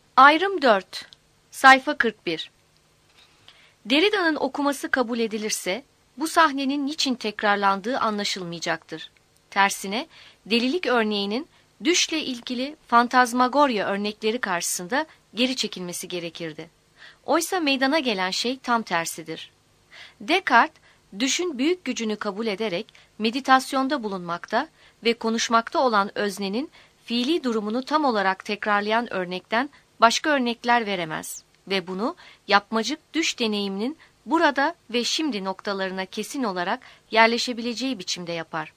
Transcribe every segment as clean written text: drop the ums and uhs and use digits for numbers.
Ayrım 4. Sayfa 41. Derrida'nın okuması kabul edilirse, bu sahnenin niçin tekrarlandığı anlaşılmayacaktır. Tersine, delilik örneğinin düşle ilgili fantazmagorya örnekleri karşısında geri çekilmesi gerekirdi. Oysa meydana gelen şey tam tersidir. Descartes, düşün büyük gücünü kabul ederek meditasyonda bulunmakta ve konuşmakta olan öznenin fiili durumunu tam olarak tekrarlayan örnekten başka örnekler veremez ve bunu yapmacık düş deneyiminin burada ve şimdi noktalarına kesin olarak yerleşebileceği biçimde yapar.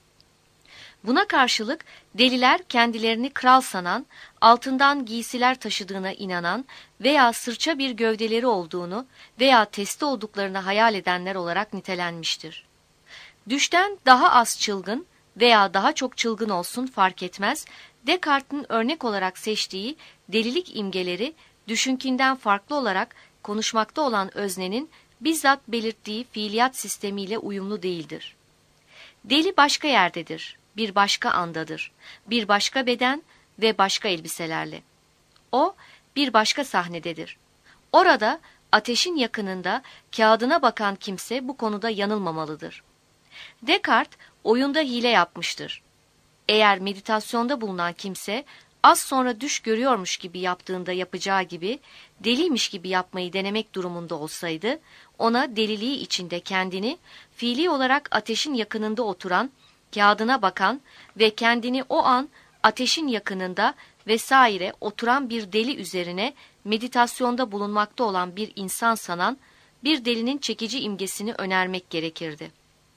Buna karşılık deliler kendilerini kral sanan, altından giysiler taşıdığına inanan veya sırça bir gövdeleri olduğunu veya testi olduklarını hayal edenler olarak nitelenmiştir. Düşten daha az çılgın veya daha çok çılgın olsun fark etmez, Descartes'in örnek olarak seçtiği delilik imgeleri düşünkinden farklı olarak konuşmakta olan öznenin bizzat belirttiği fiiliyat sistemiyle uyumlu değildir. Deli başka yerdedir, bir başka andadır, bir başka beden ve başka elbiselerle. O, bir başka sahnededir. Orada, ateşin yakınında kağıdına bakan kimse bu konuda yanılmamalıdır. Descartes, oyunda hile yapmıştır. Eğer meditasyonda bulunan kimse, az sonra düş görüyormuş gibi yaptığında yapacağı gibi, deliymiş gibi yapmayı denemek durumunda olsaydı, ona deliliği içinde kendini, fiili olarak ateşin yakınında oturan, kağıdına bakan ve kendini o an ateşin yakınında vesaire oturan bir deli üzerine meditasyonda bulunmakta olan bir insan sanan bir delinin çekici imgesini önermek gerekirdi.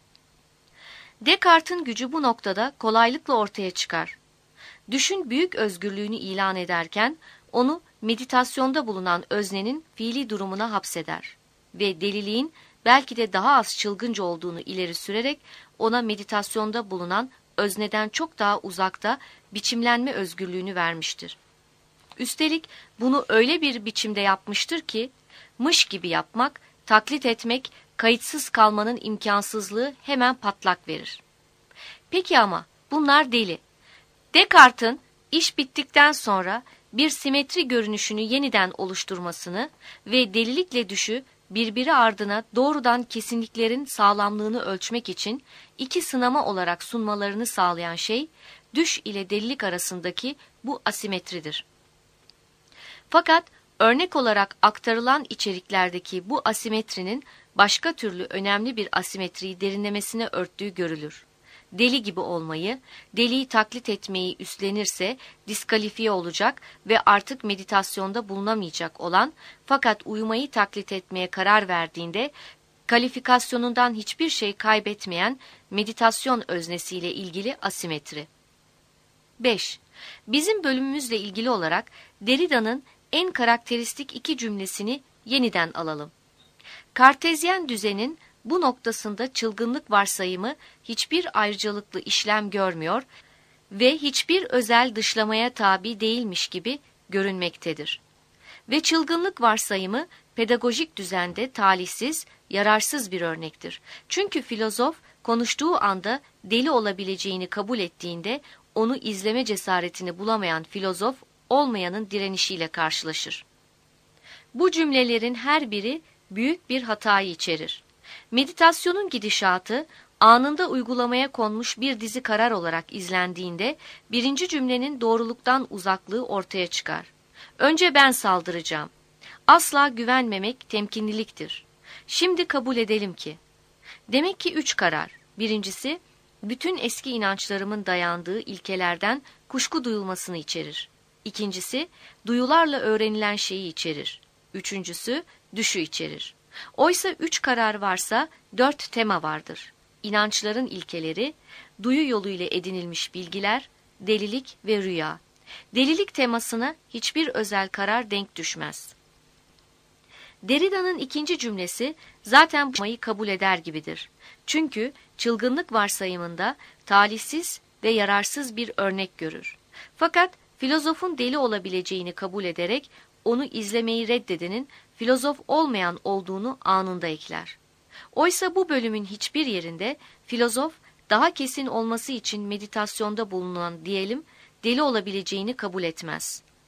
Descartes'in gücü bu noktada kolaylıkla ortaya çıkar. Düşün büyük özgürlüğünü ilan ederken onu meditasyonda bulunan öznenin fiili durumuna hapseder ve deliliğin belki de daha az çılgınca olduğunu ileri sürerek ona meditasyonda bulunan özneden çok daha uzakta biçimlenme özgürlüğünü vermiştir. Üstelik bunu öyle bir biçimde yapmıştır ki, mış gibi yapmak, taklit etmek, kayıtsız kalmanın imkansızlığı hemen patlak verir. Peki ama bunlar deli. Descartes'in iş bittikten sonra bir simetri görünüşünü yeniden oluşturmasını ve delilikle düşü birbiri ardına doğrudan kesinliklerin sağlamlığını ölçmek için iki sınama olarak sunmalarını sağlayan şey, düş ile delilik arasındaki bu asimetridir. Fakat örnek olarak aktarılan içeriklerdeki bu asimetrinin başka türlü önemli bir asimetriyi derinlemesine örttüğü görülür. Deli gibi olmayı, deliyi taklit etmeyi üstlenirse diskalifiye olacak ve artık meditasyonda bulunamayacak olan fakat uyumayı taklit etmeye karar verdiğinde kalifikasyonundan hiçbir şey kaybetmeyen meditasyon öznesiyle ilgili asimetri. 5. Bizim bölümümüzle ilgili olarak Derrida'nın en karakteristik iki cümlesini yeniden alalım. Kartezyen düzenin bu noktasında çılgınlık varsayımı hiçbir ayrıcalıklı işlem görmüyor ve hiçbir özel dışlamaya tabi değilmiş gibi görünmektedir. Ve çılgınlık varsayımı pedagojik düzende talihsiz, yararsız bir örnektir. Çünkü filozof konuştuğu anda deli olabileceğini kabul ettiğinde onu izleme cesaretini bulamayan filozof olmayanın direnişiyle karşılaşır. Bu cümlelerin her biri büyük bir hatayı içerir. Meditasyonun gidişatı anında uygulamaya konmuş bir dizi karar olarak izlendiğinde birinci cümlenin doğruluktan uzaklığı ortaya çıkar. Önce ben saldıracağım. Asla güvenmemek temkinliliktir. Şimdi kabul edelim ki. Demek ki 3 karar. Birincisi, bütün eski inançlarımın dayandığı ilkelerden kuşku duyulmasını içerir. İkincisi, duyularla öğrenilen şeyi içerir. Üçüncüsü, düşü içerir. Oysa 3 karar varsa 4 tema vardır. İnançların ilkeleri, duyu yoluyla edinilmiş bilgiler, delilik ve rüya. Delilik temasına hiçbir özel karar denk düşmez. Derrida'nın ikinci cümlesi zaten bu temayı kabul eder gibidir. Çünkü çılgınlık varsayımında talihsiz ve yararsız bir örnek görür. Fakat filozofun deli olabileceğini kabul ederek onu izlemeyi reddedenin filozof olmayan olduğunu anında ekler. Oysa bu bölümün hiçbir yerinde filozof daha kesin olması için meditasyonda bulunan diyelim deli olabileceğini kabul etmez.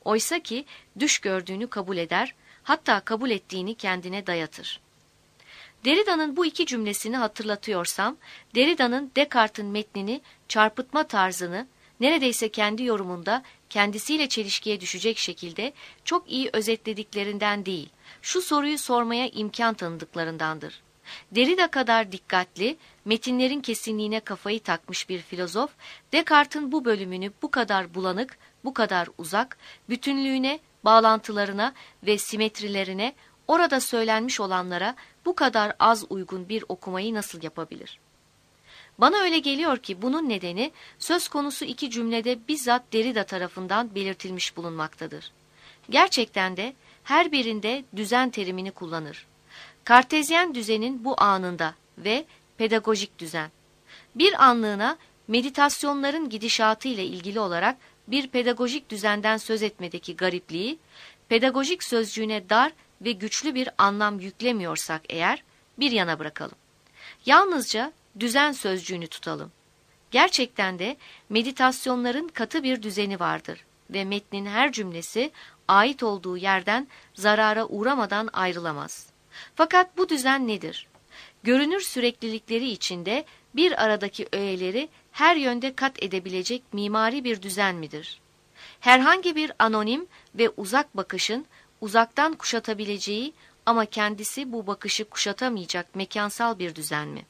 Oysaki düş gördüğünü kabul eder, hatta kabul ettiğini kendine dayatır. Derrida'nın bu iki cümlesini hatırlatıyorsam, Derrida'nın Descartes'in metnini, çarpıtma tarzını, neredeyse kendi yorumunda kendisiyle çelişkiye düşecek şekilde çok iyi özetlediklerinden değil, şu soruyu sormaya imkan tanıdıklarındandır. Derrida kadar dikkatli, metinlerin kesinliğine kafayı takmış bir filozof, Descartes'in bu bölümünü bu kadar bulanık, bu kadar uzak, bütünlüğüne, bağlantılarına ve simetrilerine, orada söylenmiş olanlara bu kadar az uygun bir okumayı nasıl yapabilir? Bana öyle geliyor ki bunun nedeni söz konusu iki cümlede bizzat Derrida tarafından belirtilmiş bulunmaktadır. Gerçekten de her birinde düzen terimini kullanır. Kartezyen düzenin bu anında ve pedagojik düzen. Bir anlığına meditasyonların gidişatı ile ilgili olarak bir pedagojik düzenden söz etmedeki garipliği, pedagojik sözcüğüne dar ve güçlü bir anlam yüklemiyorsak eğer bir yana bırakalım. Yalnızca düzen sözcüğünü tutalım. Gerçekten de meditasyonların katı bir düzeni vardır ve metnin her cümlesi ait olduğu yerden zarara uğramadan ayrılamaz. Fakat bu düzen nedir? Görünür süreklilikleri içinde bir aradaki öğeleri her yönde kat edebilecek mimari bir düzen midir? Herhangi bir anonim ve uzak bakışın uzaktan kuşatabileceği ama kendisi bu bakışı kuşatamayacak mekansal bir düzen mi?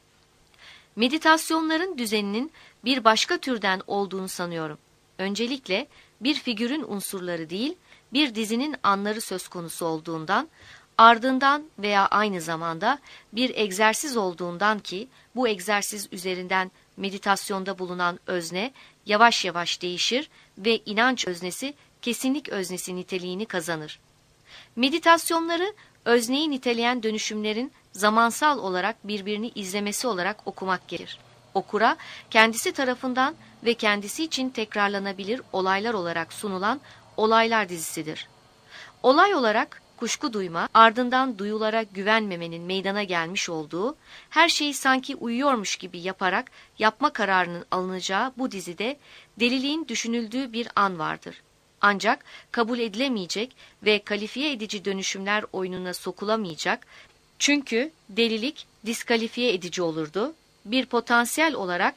Meditasyonların düzeninin bir başka türden olduğunu sanıyorum. Öncelikle bir figürün unsurları değil, bir dizinin anları söz konusu olduğundan, ardından veya aynı zamanda bir egzersiz olduğundan ki bu egzersiz üzerinden meditasyonda bulunan özne yavaş yavaş değişir ve inanç öznesi kesinlik öznesi niteliğini kazanır. Meditasyonları özneyi niteleyen dönüşümlerin zamansal olarak birbirini izlemesi olarak okumak gerekir. Okura kendisi tarafından ve kendisi için tekrarlanabilir olaylar olarak sunulan olaylar dizisidir. Olay olarak kuşku duyma, ardından duyulara güvenmemenin meydana gelmiş olduğu, her şeyi sanki uyuyormuş gibi yaparak yapma kararının alınacağı bu dizide deliliğin düşünüldüğü bir an vardır. Ancak kabul edilemeyecek ve kalifiye edici dönüşümler oyununa sokulamayacak, çünkü delilik diskalifiye edici olurdu. Bir potansiyel olarak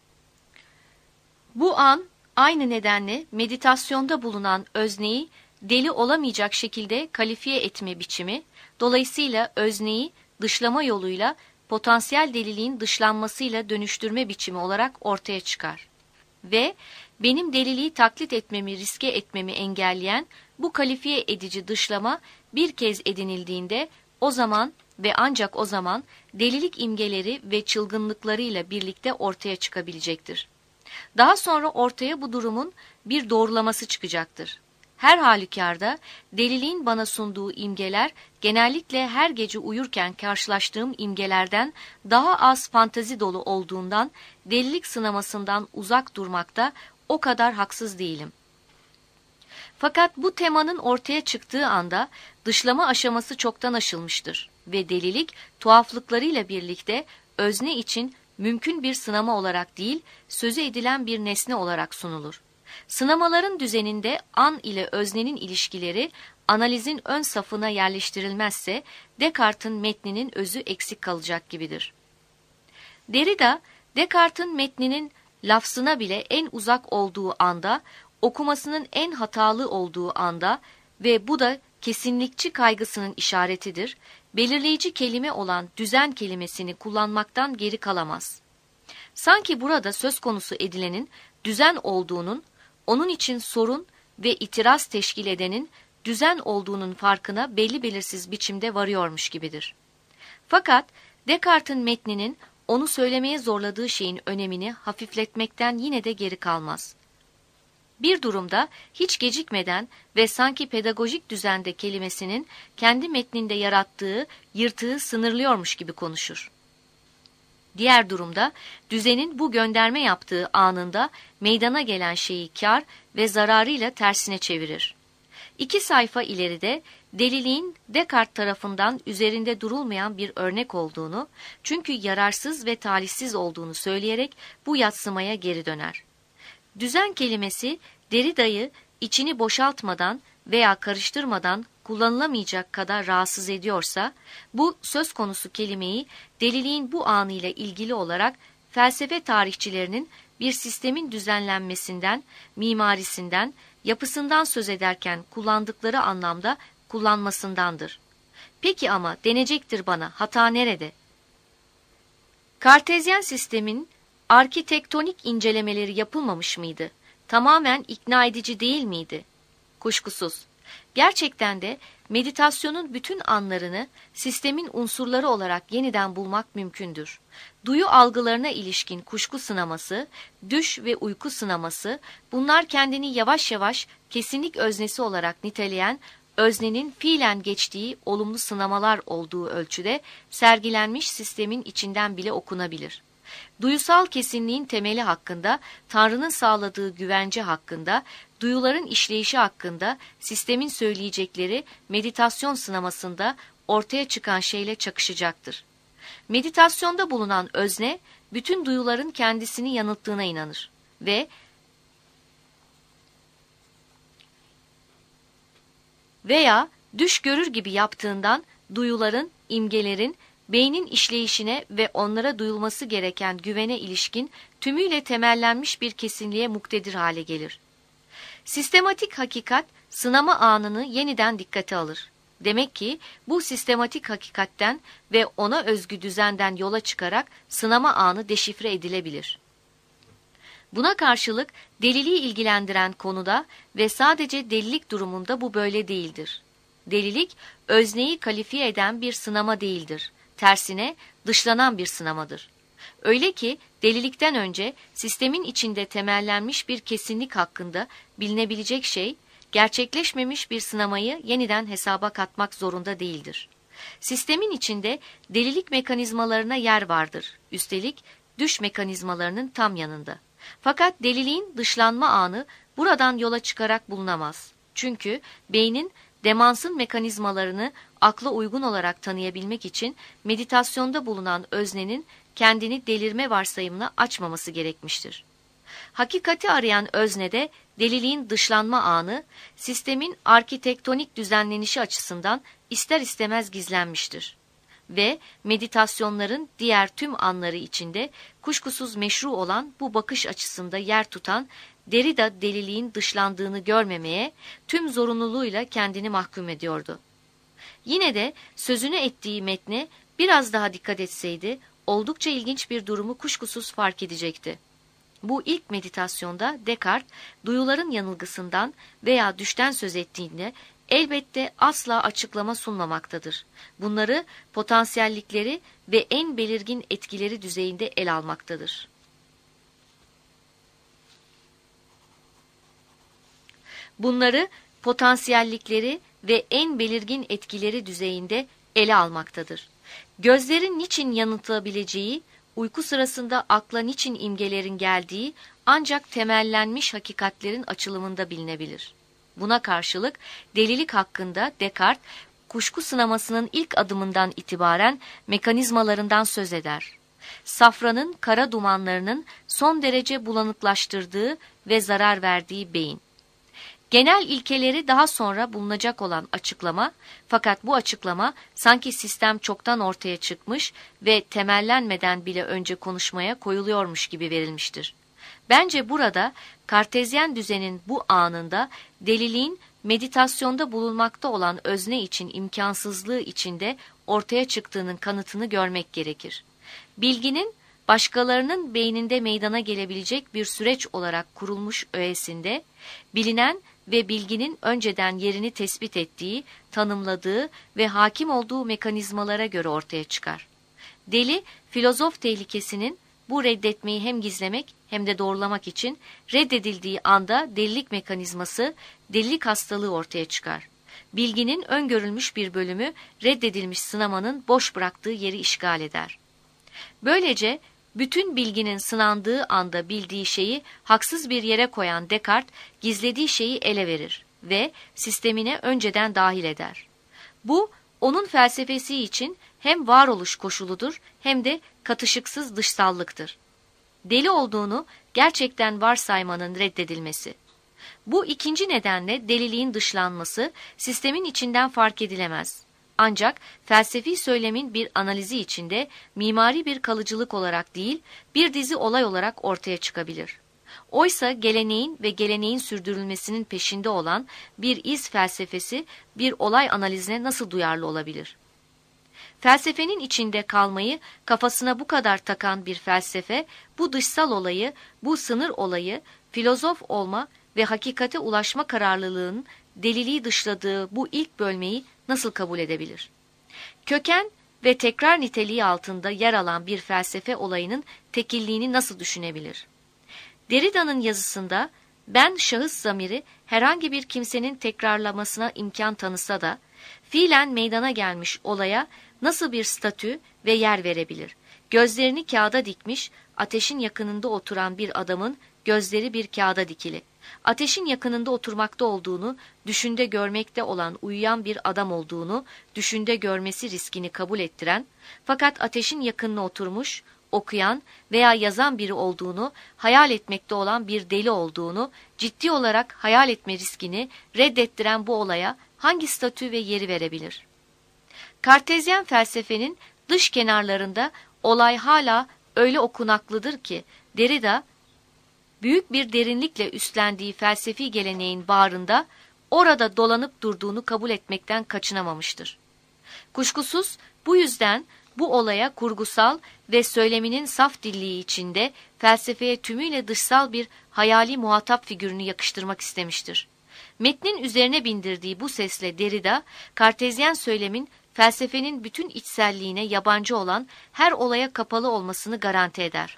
bu an aynı nedenle meditasyonda bulunan özneyi deli olamayacak şekilde kalifiye etme biçimi, dolayısıyla özneyi dışlama yoluyla potansiyel deliliğin dışlanmasıyla dönüştürme biçimi olarak ortaya çıkar. Ve benim deliliği taklit etmemi, riske etmemi engelleyen bu kalifiye edici dışlama bir kez edinildiğinde o zaman ve ancak o zaman delilik imgeleri ve çılgınlıklarıyla birlikte ortaya çıkabilecektir. Daha sonra ortaya bu durumun bir doğrulaması çıkacaktır. Her halükarda deliliğin bana sunduğu imgeler genellikle her gece uyurken karşılaştığım imgelerden daha az fantezi dolu olduğundan delilik sınamasından uzak durmakta o kadar haksız değilim. Fakat bu temanın ortaya çıktığı anda dışlama aşaması çoktan aşılmıştır ve delilik tuhaflıklarıyla birlikte özne için mümkün bir sınama olarak değil, sözü edilen bir nesne olarak sunulur. Sınamaların düzeninde an ile öznenin ilişkileri analizin ön safına yerleştirilmezse Descartes'in metninin özü eksik kalacak gibidir. Derrida, Descartes'in metninin lafzına bile en uzak olduğu anda, okumasının en hatalı olduğu anda ve bu da kesinlikçi kaygısının işaretidir, belirleyici kelime olan düzen kelimesini kullanmaktan geri kalamaz. Sanki burada söz konusu edilenin düzen olduğunun, onun için sorun ve itiraz teşkil edenin düzen olduğunun farkına belli belirsiz biçimde varıyormuş gibidir. Fakat Descartes'in metninin onu söylemeye zorladığı şeyin önemini hafifletmekten yine de geri kalmaz. Bir durumda hiç gecikmeden ve sanki pedagojik düzende kelimesinin kendi metninde yarattığı yırtığı sınırlıyormuş gibi konuşur. Diğer durumda düzenin bu gönderme yaptığı anında meydana gelen şeyi kar ve zararıyla tersine çevirir. 2 sayfa ileride deliliğin Descartes tarafından üzerinde durulmayan bir örnek olduğunu, çünkü yararsız ve talihsiz olduğunu söyleyerek bu yadsımaya geri döner. Düzen kelimesi Derrida'yı içini boşaltmadan veya karıştırmadan kullanılamayacak kadar rahatsız ediyorsa, bu söz konusu kelimeyi deliliğin bu anıyla ilgili olarak felsefe tarihçilerinin bir sistemin düzenlenmesinden, mimarisinden, yapısından söz ederken kullandıkları anlamda kullanmasındandır. Peki ama denecektir bana, hata nerede? Kartezyen sistemin arkitektonik incelemeleri yapılmamış mıydı? Tamamen ikna edici değil miydi? Kuşkusuz. Gerçekten de meditasyonun bütün anlarını sistemin unsurları olarak yeniden bulmak mümkündür. Duyu algılarına ilişkin kuşku sınaması, düş ve uyku sınaması, bunlar kendini yavaş yavaş kesinlik öznesi olarak niteleyen öznenin fiilen geçtiği olumlu sınamalar olduğu ölçüde sergilenmiş sistemin içinden bile okunabilir. Duyusal kesinliğin temeli hakkında, Tanrı'nın sağladığı güvence hakkında, duyuların işleyişi hakkında sistemin söyleyecekleri meditasyon sınamasında ortaya çıkan şeyle çakışacaktır. Meditasyonda bulunan özne, bütün duyuların kendisini yanılttığına inanır veya düş görür gibi yaptığından duyuların, imgelerin, beynin işleyişine ve onlara duyulması gereken güvene ilişkin tümüyle temellenmiş bir kesinliğe muktedir hale gelir. Sistematik hakikat, sınama anını yeniden dikkate alır. Demek ki bu sistematik hakikatten ve ona özgü düzenden yola çıkarak sınama anı deşifre edilebilir. Buna karşılık deliliği ilgilendiren konuda ve sadece delilik durumunda bu böyle değildir. Delilik, özneyi kalifiye eden bir sınama değildir. Tersine dışlanan bir sınamadır. Öyle ki delilikten önce sistemin içinde temellenmiş bir kesinlik hakkında bilinebilecek şey, gerçekleşmemiş bir sınamayı yeniden hesaba katmak zorunda değildir. Sistemin içinde delilik mekanizmalarına yer vardır. Üstelik düş mekanizmalarının tam yanında. Fakat deliliğin dışlanma anı buradan yola çıkarak bulunamaz. Çünkü beynin demansın mekanizmalarını akla uygun olarak tanıyabilmek için meditasyonda bulunan öznenin kendini delirme varsayımına açmaması gerekmiştir. Hakikati arayan öznede deliliğin dışlanma anı, sistemin arkitektonik düzenlenişi açısından ister istemez gizlenmiştir. Ve meditasyonların diğer tüm anları içinde kuşkusuz meşru olan bu bakış açısında yer tutan Derrida deliliğin dışlandığını görmemeye tüm zorunluluğuyla kendini mahkum ediyordu. Yine de sözünü ettiği metne biraz daha dikkat etseydi oldukça ilginç bir durumu kuşkusuz fark edecekti. Bu ilk meditasyonda Descartes, duyuların yanılgısından veya düşten söz ettiğinde elbette asla açıklama sunmamaktadır. Bunları potansiyellikleri ve en belirgin etkileri düzeyinde ele almaktadır. Bunları potansiyellikleri ve en belirgin etkileri düzeyinde ele almaktadır. Gözlerin niçin yanıltılabileceği, uyku sırasında akla niçin imgelerin geldiği ancak temellenmiş hakikatlerin açılımında bilinebilir. Buna karşılık delilik hakkında Descartes, kuşku sınamasının ilk adımından itibaren mekanizmalarından söz eder. Safranın kara dumanlarının son derece bulanıklaştırdığı ve zarar verdiği beyin. Genel ilkeleri daha sonra bulunacak olan açıklama, fakat bu açıklama sanki sistem çoktan ortaya çıkmış ve temellenmeden bile önce konuşmaya koyuluyormuş gibi verilmiştir. Bence burada Kartezyen düzenin bu anında deliliğin meditasyonda bulunmakta olan özne için imkansızlığı içinde ortaya çıktığının kanıtını görmek gerekir. Bilginin başkalarının beyninde meydana gelebilecek bir süreç olarak kurulmuş öğesinde bilinen ve bilginin önceden yerini tespit ettiği, tanımladığı ve hakim olduğu mekanizmalara göre ortaya çıkar. Deli, filozof tehlikesinin bu reddetmeyi hem gizlemek hem de doğrulamak için reddedildiği anda delilik mekanizması, delilik hastalığı ortaya çıkar. Bilginin öngörülmüş bir bölümü reddedilmiş sınamanın boş bıraktığı yeri işgal eder. Böylece bütün bilginin sınandığı anda bildiği şeyi haksız bir yere koyan Descartes, gizlediği şeyi ele verir ve sistemine önceden dahil eder. Bu, onun felsefesi için hem varoluş koşuludur hem de katışıksız dışsallıktır. Deli olduğunu gerçekten varsaymanın reddedilmesi. Bu ikinci nedenle deliliğin dışlanması sistemin içinden fark edilemez. Ancak felsefi söylemin bir analizi içinde mimari bir kalıcılık olarak değil, bir dizi olay olarak ortaya çıkabilir. Oysa geleneğin ve geleneğin sürdürülmesinin peşinde olan bir iz felsefesi bir olay analizine nasıl duyarlı olabilir? Felsefenin içinde kalmayı kafasına bu kadar takan bir felsefe, bu dışsal olayı, bu sınır olayı, filozof olma ve hakikate ulaşma kararlılığının deliliği dışladığı bu ilk bölmeyi nasıl kabul edebilir? Köken ve tekrar niteliği altında yer alan bir felsefe olayının tekilliğini nasıl düşünebilir? Derrida'nın yazısında ben şahıs zamiri herhangi bir kimsenin tekrarlamasına imkan tanısa da, fiilen meydana gelmiş olaya nasıl bir statü ve yer verebilir? Gözlerini kağıda dikmiş, ateşin yakınında oturan bir adamın gözleri bir kağıda dikili. Ateşin yakınında oturmakta olduğunu, düşünde görmekte olan uyuyan bir adam olduğunu, düşünde görmesi riskini kabul ettiren, fakat ateşin yakınına oturmuş, okuyan veya yazan biri olduğunu, hayal etmekte olan bir deli olduğunu, ciddi olarak hayal etme riskini reddettiren bu olaya hangi statü ve yeri verebilir? Kartezyen felsefenin dış kenarlarında olay hala öyle okunaklıdır ki, Derrida, büyük bir derinlikle üstlendiği felsefi geleneğin bağrında orada dolanıp durduğunu kabul etmekten kaçınamamıştır. Kuşkusuz bu yüzden bu olaya kurgusal ve söyleminin saf dilliği içinde felsefeye tümüyle dışsal bir hayali muhatap figürünü yakıştırmak istemiştir. Metnin üzerine bindirdiği bu sesle Derrida, Kartezyen söylemin felsefenin bütün içselliğine yabancı olan her olaya kapalı olmasını garanti eder.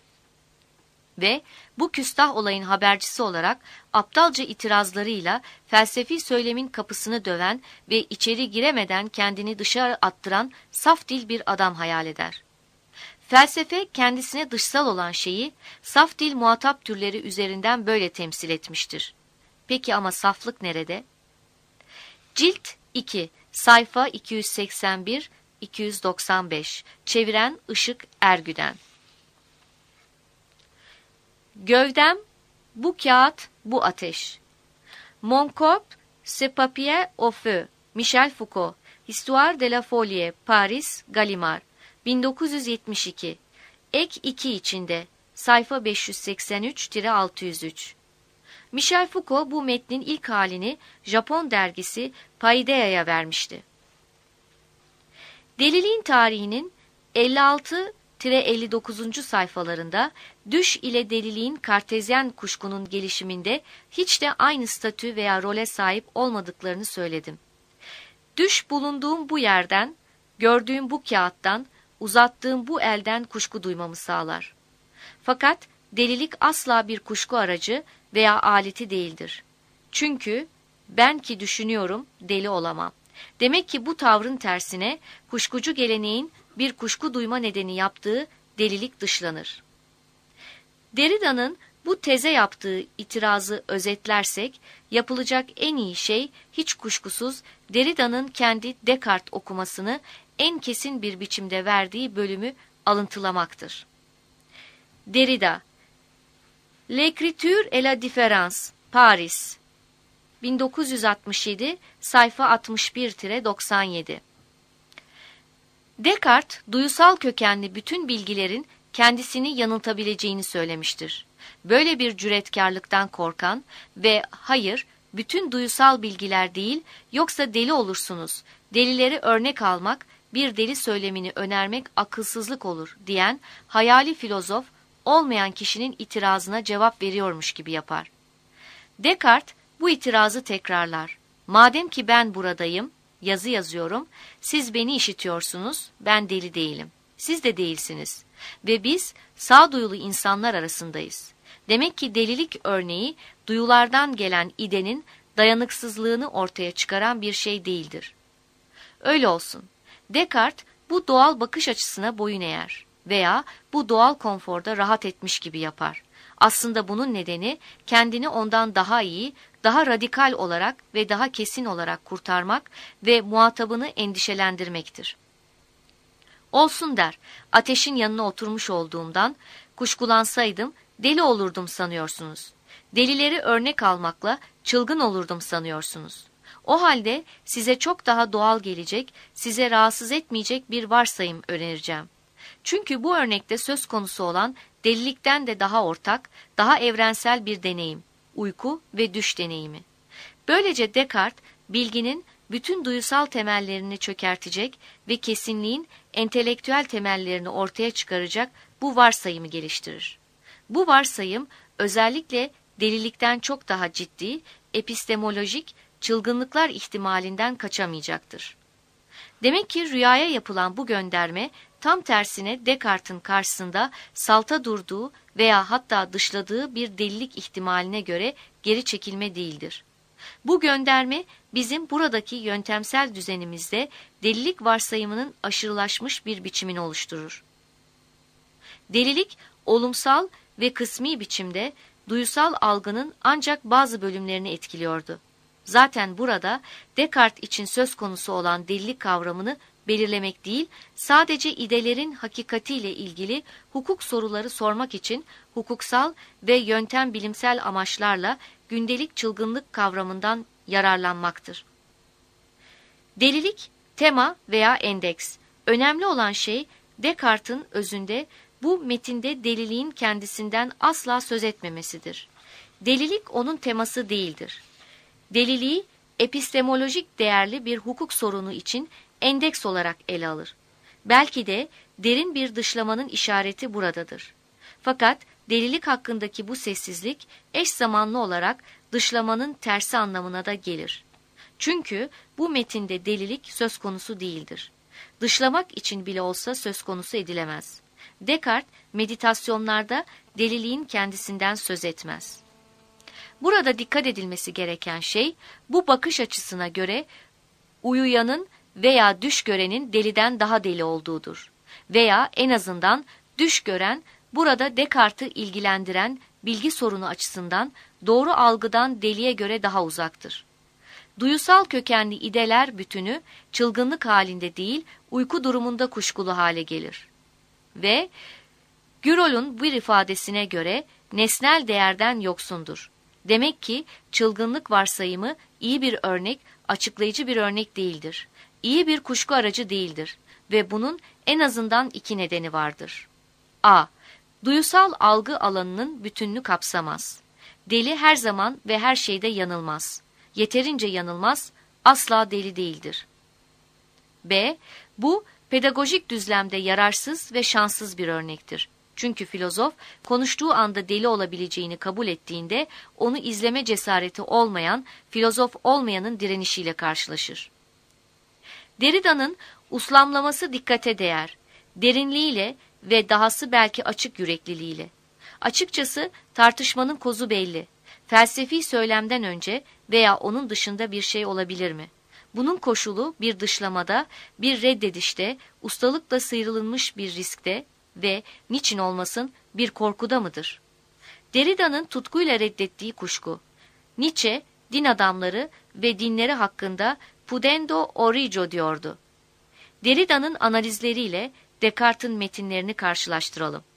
Ve bu küstah olayın habercisi olarak aptalca itirazlarıyla felsefi söylemin kapısını döven ve içeri giremeden kendini dışarı attıran saf dil bir adam hayal eder. Felsefe kendisine dışsal olan şeyi saf dil muhatap türleri üzerinden böyle temsil etmiştir. Peki ama saflık nerede? Cilt 2, sayfa 281-295, çeviren Işık Ergüden. Gövdem, bu kağıt, bu ateş. Mon corps, ce papier au feu. Michel Foucault, Histoire de la Folie, Paris, Gallimard, 1972. Ek 2 içinde, sayfa 583-603. Michel Foucault bu metnin ilk halini Japon dergisi Paidea'ya vermişti. Deliliğin tarihinin 56-59. sayfalarında düş ile deliliğin kartezyen kuşkunun gelişiminde hiç de aynı statü veya role sahip olmadıklarını söyledim. Düş bulunduğum bu yerden, gördüğüm bu kağıttan, uzattığım bu elden kuşku duymamı sağlar. Fakat delilik asla bir kuşku aracı veya aleti değildir. Çünkü ben ki düşünüyorum deli olamam. Demek ki bu tavrın tersine kuşkucu geleneğin bir kuşku duyma nedeni yaptığı delilik dışlanır. Derrida'nın bu teze yaptığı itirazı özetlersek, yapılacak en iyi şey hiç kuşkusuz Derrida'nın kendi Descartes okumasını en kesin bir biçimde verdiği bölümü alıntılamaktır. Derrida, L'écriture et la différence, Paris, 1967, sayfa 61-97. Descartes, duyusal kökenli bütün bilgilerin kendisini yanıltabileceğini söylemiştir. Böyle bir cüretkarlıktan korkan ve hayır, bütün duyusal bilgiler değil, yoksa deli olursunuz, delileri örnek almak, bir deli söylemini önermek akılsızlık olur diyen hayali filozof, olmayan kişinin itirazına cevap veriyormuş gibi yapar. Descartes bu itirazı tekrarlar. Madem ki ben buradayım, yazı yazıyorum, siz beni işitiyorsunuz, ben deli değilim. Siz de değilsiniz. Ve biz sağduyulu insanlar arasındayız. Demek ki delilik örneği duyulardan gelen idenin dayanıksızlığını ortaya çıkaran bir şey değildir. Öyle olsun. Descartes bu doğal bakış açısına boyun eğer veya bu doğal konforda rahat etmiş gibi yapar. Aslında bunun nedeni kendini ondan daha iyi, daha radikal olarak ve daha kesin olarak kurtarmak ve muhatabını endişelendirmektir. Olsun der, ateşin yanına oturmuş olduğumdan, kuşkulansaydım deli olurdum sanıyorsunuz. Delileri örnek almakla çılgın olurdum sanıyorsunuz. O halde size çok daha doğal gelecek, size rahatsız etmeyecek bir varsayım önereceğim. Çünkü bu örnekte söz konusu olan delilikten de daha ortak, daha evrensel bir deneyim, uyku ve düş deneyimi. Böylece Descartes, bilginin bütün duysal temellerini çökertecek ve kesinliğin entelektüel temellerini ortaya çıkaracak bu varsayımı geliştirir. Bu varsayım özellikle delilikten çok daha ciddi, epistemolojik çılgınlıklar ihtimalinden kaçamayacaktır. Demek ki rüyaya yapılan bu gönderme tam tersine Descartes'in karşısında salta durduğu veya hatta dışladığı bir delilik ihtimaline göre geri çekilme değildir. Bu gönderme bizim buradaki yöntemsel düzenimizde delilik varsayımının aşırılaşmış bir biçimini oluşturur. Delilik, olumsal ve kısmi biçimde duysal algının ancak bazı bölümlerini etkiliyordu. Zaten burada Descartes için söz konusu olan delilik kavramını belirlemek değil, sadece idelerin hakikatiyle ilgili hukuk soruları sormak için hukuksal ve yöntem bilimsel amaçlarla gündelik çılgınlık kavramından yararlanmaktır. Delilik, tema veya endeks. Önemli olan şey Descartes'in özünde bu metinde deliliğin kendisinden asla söz etmemesidir. Delilik onun teması değildir. Deliliği epistemolojik değerli bir hukuk sorunu için endeks olarak ele alır. Belki de derin bir dışlamanın işareti buradadır. Fakat delilik hakkındaki bu sessizlik eş zamanlı olarak dışlamanın tersi anlamına da gelir. Çünkü bu metinde delilik söz konusu değildir. Dışlamak için bile olsa söz konusu edilemez. Descartes meditasyonlarda deliliğin kendisinden söz etmez. Burada dikkat edilmesi gereken şey bu bakış açısına göre uyuyanın veya düş görenin deliden daha deli olduğudur. Veya en azından düş gören burada Descartes'i ilgilendiren bilgi sorunu açısından doğru algıdan deliye göre daha uzaktır. Duyusal kökenli ideler bütünü çılgınlık halinde değil uyku durumunda kuşkulu hale gelir. Ve Gürol'un bir ifadesine göre nesnel değerden yoksundur. Demek ki çılgınlık varsayımı iyi bir örnek, açıklayıcı bir örnek değildir. İyi bir kuşku aracı değildir ve bunun en azından iki nedeni vardır. A. Duyusal algı alanının bütününü kapsamaz. Deli her zaman ve her şeyde yanılmaz. Yeterince yanılmaz, asla deli değildir. B. Bu pedagojik düzlemde yararsız ve şanssız bir örnektir. Çünkü filozof konuştuğu anda deli olabileceğini kabul ettiğinde onu izleme cesareti olmayan, filozof olmayanın direnişiyle karşılaşır. Derrida'nın uslamlaması dikkate değer, derinliğiyle ve dahası belki açık yürekliliğiyle. Açıkçası tartışmanın kozu belli. Felsefi söylemden önce veya onun dışında bir şey olabilir mi? Bunun koşulu bir dışlamada, bir reddedişte, ustalıkla sıyrılmış bir riskte ve niçin olmasın bir korkuda mıdır? Derrida'nın tutkuyla reddettiği kuşku. Nietzsche, din adamları ve dinleri hakkında pudendo origo diyordu. Derrida'nın analizleriyle Descartes'in metinlerini karşılaştıralım.